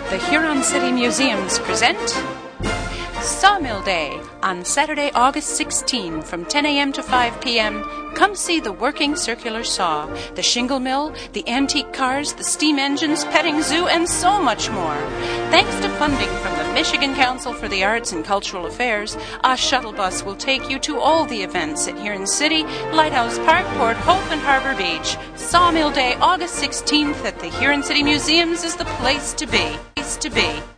The Huron City Museums present Sawmill Day on Saturday, August 16 from 10 a.m. to 5 p.m. Come see the working circular saw, the shingle mill, the antique cars, the steam engines, petting zoo, and so much more. Thanks to funding from the Michigan Council for the Arts and Cultural Affairs, a shuttle bus will take you to all the events at Huron City, Lighthouse Park, Port Hope, and Harbor Beach. Sawmill Day, August 16th at the Huron City Museums is the place to be.